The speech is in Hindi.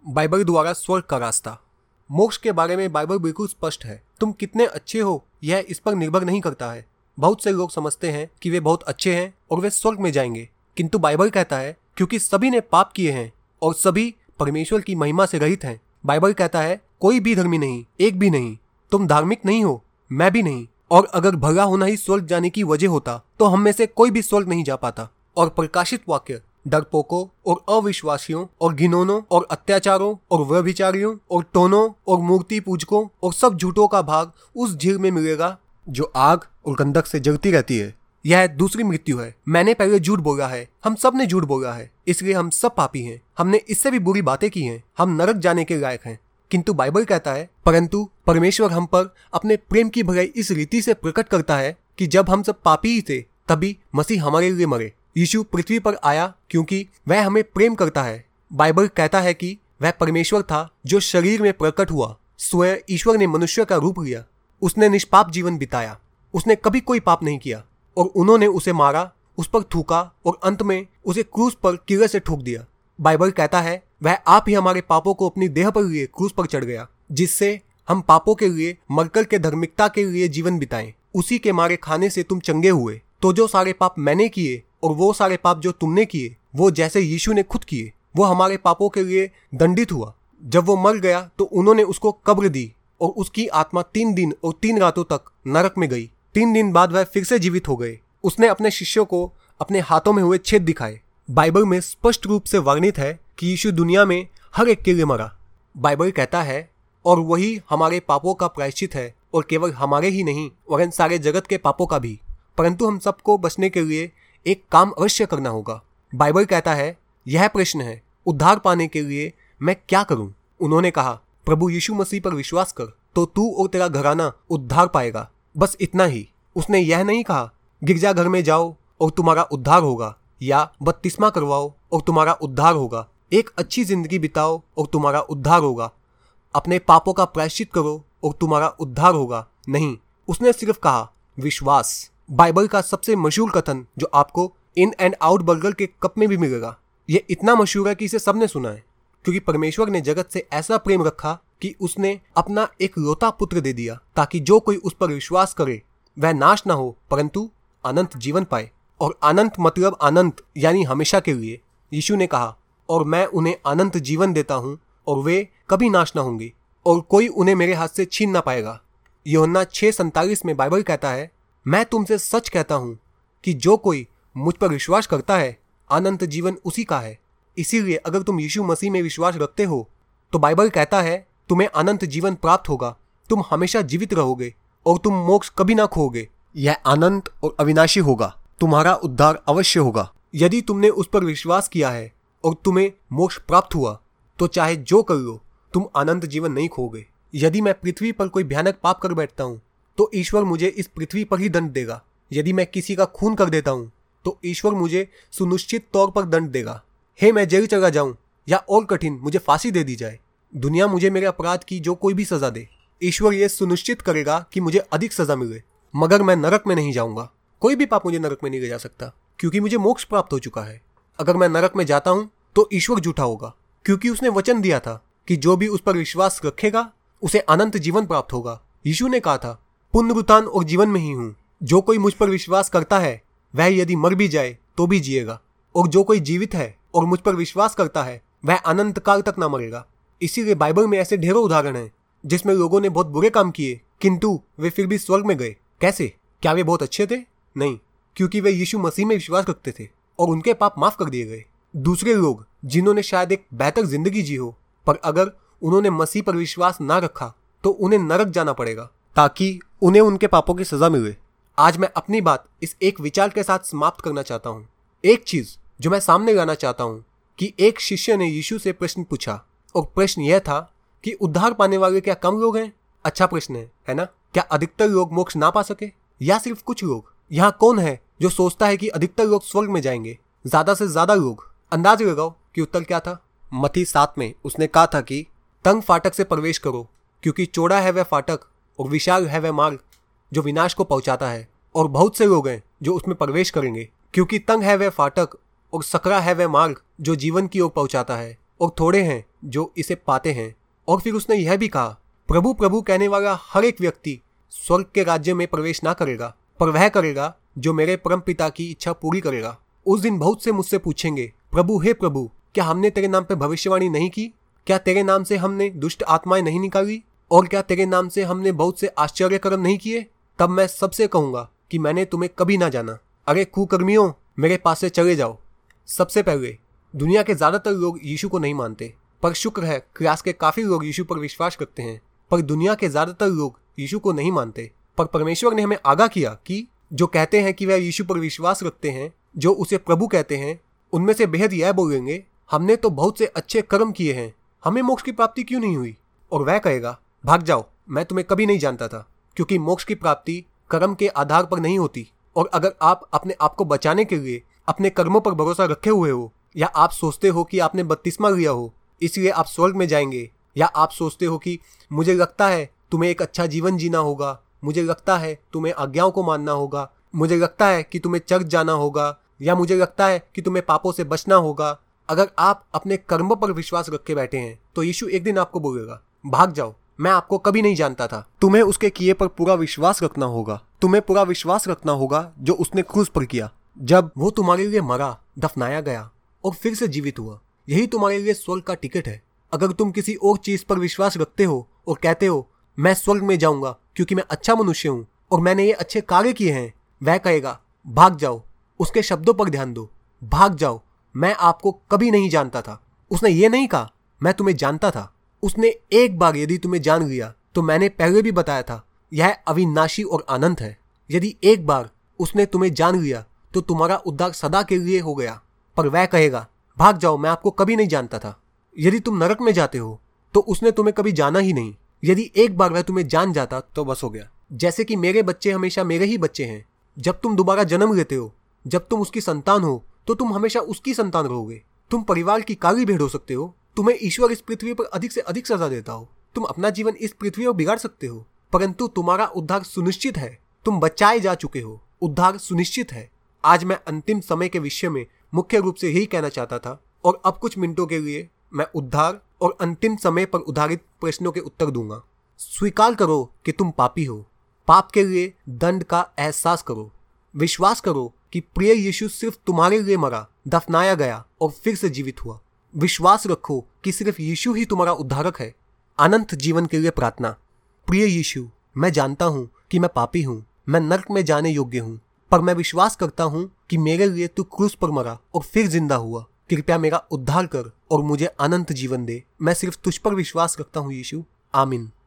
बाइबल द्वारा स्वर्ग का रास्ता। मोक्ष के बारे में बाइबल बिल्कुल स्पष्ट है। तुम कितने अच्छे हो यह इस पर निर्भर नहीं करता है। बहुत से लोग समझते हैं कि वे बहुत अच्छे हैं और वे स्वर्ग में जाएंगे, किंतु बाइबल कहता है क्योंकि सभी ने पाप किए हैं और सभी परमेश्वर की महिमा से रहित हैं। बाइबल कहता है कोई भी धर्मी नहीं, एक भी नहीं। तुम धार्मिक नहीं हो, मैं भी नहीं। और अगर भला होना ही स्वर्ग जाने की वजह होता तो हम में से कोई भी स्वर्ग नहीं जा पाता। और प्रकाशित वाक्य डरपोकों और अविश्वासियों और घिनौनों और अत्याचारों और व्यभिचारियों और टोनों और मूर्ति पूजकों और सब झूठों का भाग उस झील में मिलेगा जो आग और गंधक से जलती रहती है। यह दूसरी मृत्यु है। मैंने पहले झूठ बोला है, हम सब ने झूठ बोला है, इसलिए हम सब पापी हैं। हमने इससे भी बुरी बातें की हैं, हम नरक जाने के लायक हैं। किंतु बाइबल कहता है परंतु परमेश्वर हम पर अपने प्रेम की भलाई इस रीति से प्रकट करता है कि जब हम सब पापी ही थे तभी मसीह हमारे लिए मरे। यीशु पृथ्वी पर आया क्योंकि वह हमें प्रेम करता है। बाइबल कहता है कि वह परमेश्वर था जो शरीर में प्रकट हुआ। स्वयं ईश्वर ने मनुष्य का रूप लिया। उसने निष्पाप जीवन बिताया। उसने कभी कोई पाप नहीं किया और उन्होंने उसे मारा, उस पर थूका और अंत में उसे क्रूस पर कीड़े से ठोक दिया। बाइबल कहता है वह आप ही हमारे पापों को अपनी देह पर लिए क्रूस पर चढ़ गया, जिससे हम पापों के लिए मरकर के धार्मिकता के लिए जीवन बिताएं। उसी के मारे खाने से तुम चंगे हुए। तो जो सारे पाप मैंने किए और वो सारे पाप जो तुमने किए, वो जैसे यीशु ने खुद किए, वो हमारे पापों के लिए दंडित हुआ। जब वो मर गया तो उन्होंने उसको कब्र दी और उसकी आत्मा 3 दिन और 3 रातों तक नरक में गई। 3 दिन बाद वह फिर से जीवित हो गए। उसने अपने शिष्यों को अपने हाथों में हुए छेद दिखाए। बाइबल में स्पष्ट रूप से वर्णित है कि यीशु दुनिया में हर एक के लिए मरा। बाइबल कहता है और वही हमारे पापों का प्रायश्चित है, और केवल हमारे ही नहीं वरन सारे जगत के पापों का भी। परंतु हम सबको बचने के लिए एक काम अवश्य करना होगा। बाइबल कहता है यह प्रश्न है, उद्धार पाने के लिए मैं क्या करूं? उन्होंने कहा प्रभु यीशु मसीह पर विश्वास कर तो तू और तेरा घराना उद्धार पाएगा। बस इतना ही। उसने यह नहीं कहा गिरजाघर में जाओ और तुम्हारा उद्धार होगा, या बपतिस्मा करवाओ और तुम्हारा उद्धार होगा, एक अच्छी जिंदगी बिताओ और तुम्हारा उद्धार होगा, अपने पापों का प्रायश्चित करो और तुम्हारा उद्धार होगा। नहीं, उसने सिर्फ कहा विश्वास। बाइबल का सबसे मशहूर कथन जो आपको इन एंड आउट बर्गर के कप में भी मिलेगा, यह इतना मशहूर है कि इसे सबने सुना है। क्योंकि परमेश्वर ने जगत से ऐसा प्रेम रखा कि उसने अपना एक लौता पुत्र दे दिया, ताकि जो कोई उस पर विश्वास करे वह नाश ना हो परंतु अनंत जीवन पाए। और अनंत मतलब अनंत यानी हमेशा के लिए। यीशु ने कहा और मैं उन्हें अनंत जीवन देता हूँ और वे कभी नाश ना होंगे और कोई उन्हें मेरे हाथ से छीन ना पाएगा। यूहन्ना 6:47 में बाइबल कहता है मैं तुमसे सच कहता हूँ कि जो कोई मुझ पर विश्वास करता है अनंत जीवन उसी का है। इसीलिए अगर तुम यीशु मसीह में विश्वास रखते हो तो बाइबल कहता है तुम्हें अनंत जीवन प्राप्त होगा। तुम हमेशा जीवित रहोगे और तुम मोक्ष कभी ना खोगे। यह अनंत और अविनाशी होगा। तुम्हारा उद्धार अवश्य होगा। यदि तुमने उस पर विश्वास किया है और तुम्हें मोक्ष प्राप्त हुआ तो चाहे जो कर लो तुम अनंत जीवन नहीं खोगे। यदि मैं पृथ्वी पर कोई भयानक पाप कर बैठता हूँ तो ईश्वर मुझे इस पृथ्वी पर ही दंड देगा। यदि मैं किसी का खून कर देता हूँ तो ईश्वर मुझे सुनिश्चित तौर पर दंड देगा। हे मैं जेल चला जाऊं या और कठिन मुझे फांसी दे दी जाए, दुनिया मुझे मेरे अपराध की जो कोई भी सजा दे, ईश्वर ये सुनिश्चित करेगा कि मुझे अधिक सजा मिले, मगर मैं नरक में नहीं जाऊंगा। कोई भी पाप मुझे नरक में नहीं ले जा सकता क्योंकि मुझे मोक्ष प्राप्त हो चुका है। अगर मैं नरक में जाता हूं तो ईश्वर झूठा होगा, क्योंकि उसने वचन दिया था कि जो भी उस पर विश्वास रखेगा उसे अनंत जीवन प्राप्त होगा। यीशु ने कहा था पुनरुत्थान और जीवन में ही हूँ। जो कोई मुझ पर विश्वास करता है वह यदि मर भी जाए तो भी जिएगा, और जो कोई जीवित है और मुझ पर विश्वास करता है वह अनंत काल तक ना मरेगा। इसीलिए बाइबल में ऐसे ढेरों उदाहरण हैं जिसमें लोगों ने बहुत बुरे काम किए किंतु वे फिर भी स्वर्ग में गए। कैसे? क्या वे बहुत अच्छे थे? नहीं, क्योंकि वे यीशु मसीह में विश्वास रखते थे और उनके पाप माफ कर दिए गए। दूसरे लोग जिन्होंने शायद एक बेहतर जिंदगी जी हो, पर अगर उन्होंने मसीह पर विश्वास ना रखा तो उन्हें नरक जाना पड़ेगा ताकि उन्हें उनके पापों की सजा मिले। आज मैं अपनी बात इस एक विचार के साथ समाप्त करना चाहता हूँ। एक चीज जो मैं सामने लाना चाहता हूँ कि एक शिष्य ने यीशु से प्रश्न पूछा, और प्रश्न यह था कि उद्धार पाने वाले क्या कम लोग हैं? अच्छा प्रश्न है ना? क्या अधिकतर लोग मोक्ष ना पा सके या सिर्फ कुछ लोग? यहाँ कौन है जो सोचता है कि अधिकतर लोग स्वर्ग में जाएंगे? ज्यादा से ज्यादा लोग। अंदाज लगाओ कि उत्तर क्या था। मत्ती 7 में उसने कहा था कि तंग फाटक से प्रवेश करो, क्योंकि चौड़ा है वह फाटक और विशाल है वह मार्ग जो विनाश को पहुंचाता है, और बहुत से लोग हैं जो उसमें प्रवेश करेंगे। क्योंकि तंग है वह फाटक और सकरा है वह मार्ग जो जीवन की ओर पहुंचाता है, और थोड़े हैं जो इसे पाते हैं। और फिर उसने यह भी कहा, प्रभु प्रभु कहने वाला हर एक व्यक्ति स्वर्ग के राज्य में प्रवेश ना करेगा, पर वह करेगा जो मेरे परम पिता की इच्छा पूरी करेगा। उस दिन बहुत से मुझसे पूछेंगे, प्रभु हे प्रभु, क्या हमने तेरे नाम पे भविष्यवाणी नहीं की? क्या तेरे नाम से हमने दुष्ट आत्माएं नहीं निकाली? और क्या तेरे नाम से हमने बहुत से आश्चर्य कर्म नहीं किए? तब मैं सबसे कहूंगा कि मैंने तुम्हें कभी ना जाना। अरे कुकर्मियों, मेरे पास से चले जाओ। सबसे पहले, दुनिया के ज्यादातर लोग यीशु को नहीं मानते, पर शुक्र है क्लास के काफी लोग यीशु पर विश्वास करते हैं। पर दुनिया के ज्यादातर लोग यीशु को नहीं मानते। पर परमेश्वर ने हमें आगाह किया कि जो कहते हैं कि वह यीशु पर विश्वास रखते हैं, जो उसे प्रभु कहते हैं, उनमें से बेहद यह बोलेंगे, हमने तो बहुत से अच्छे कर्म किए हैं, हमें मोक्ष की प्राप्ति क्यों नहीं हुई? और वह कहेगा, भाग जाओ, मैं तुम्हें कभी नहीं जानता था। क्योंकि मोक्ष की प्राप्ति कर्म के आधार पर नहीं होती। और अगर आप अपने आप को बचाने के लिए अपने कर्मों पर भरोसा रखे हुए हो, या आप सोचते हो कि आपने बपतिस्मा लिया हो इसलिए आप स्वर्ग में जाएंगे, या आप सोचते हो कि मुझे लगता है तुम्हें एक अच्छा जीवन जीना होगा, मुझे लगता है तुम्हें आज्ञाओं को मानना होगा, मुझे लगता है कि तुम्हें चर्च जाना होगा, या मुझे लगता है कि तुम्हें पापों से बचना होगा, अगर आप अपने कर्मों पर विश्वास रख के बैठे हैं तो यीशु एक दिन आपको बोलेगा, भाग जाओ, मैं आपको कभी नहीं जानता था। तुम्हें उसके किए पर पूरा विश्वास रखना होगा। तुम्हें पूरा विश्वास रखना होगा जो उसने क्रूस पर किया, जब वो तुम्हारे लिए मरा, दफनाया गया और फिर से जीवित हुआ। यही तुम्हारे लिए स्वर्ग का टिकट है। अगर तुम किसी और चीज पर विश्वास रखते हो और कहते हो मैं स्वर्ग में जाऊंगा क्योंकि मैं अच्छा मनुष्य हूं और मैंने ये अच्छे कार्य किए हैं, वह कहेगा, भाग जाओ। उसके शब्दों पर ध्यान दो, भाग जाओ, मैं आपको कभी नहीं जानता था। उसने ये नहीं कहा मैं तुम्हें जानता था। उसने एक बार यदि तुम्हें जान लिया तो मैंने पहले भी बताया था, यह अविनाशी और अनंत है। यदि एक बार उसने तुम्हें जान लिया तो तुम्हारा उद्धार सदा के लिए हो गया। पर वह कहेगा, भाग जाओ, मैं आपको कभी नहीं जानता था। यदि तुम नरक में जाते हो तो उसने तुम्हें कभी जाना ही नहीं। यदि एक बार वह तुम्हें जान जाता तो बस हो गया। जैसे कि मेरे बच्चे हमेशा मेरे ही बच्चे हैं। जब तुम दोबारा जन्म लेते हो, जब तुम उसकी संतान हो, तो तुम हमेशा उसकी संतान रहोगे। तुम परिवार की काली भेड़ हो सकते हो। तुम्हें ईश्वर इस पृथ्वी पर अधिक से अधिक सजा देता हो। तुम अपना जीवन इस पृथ्वी पर बिगाड़ सकते हो, परंतु तुम्हारा उद्धार सुनिश्चित है। तुम बचाए जा चुके हो, उद्धार सुनिश्चित है। आज मैं अंतिम समय के विषय में मुख्य रूप से यही कहना चाहता था, और अब कुछ मिनटों के लिए मैं उद्धार और अंतिम समय पर उद्धारित प्रश्नों के उत्तर दूंगा। स्वीकार करो कि तुम पापी हो। पाप के लिए दंड का एहसास करो। विश्वास करो कि प्रिय यीशु सिर्फ तुम्हारे लिए मरा, दफनाया गया और फिर से जीवित हुआ। विश्वास रखो कि सिर्फ यीशु ही तुम्हारा उद्धारक है। अनंत जीवन के लिए प्रार्थना। प्रिय यीशु, मैं जानता हूँ कि मैं पापी हूँ, मैं नरक में जाने योग्य हूँ, पर मैं विश्वास करता हूँ कि मेरे लिए तू क्रूस पर मरा और फिर जिंदा हुआ। कृपया मेरा उद्धार कर और मुझे अनंत जीवन दे। मैं सिर्फ तुझ पर विश्वास रखता हूँ यीशु। आमीन।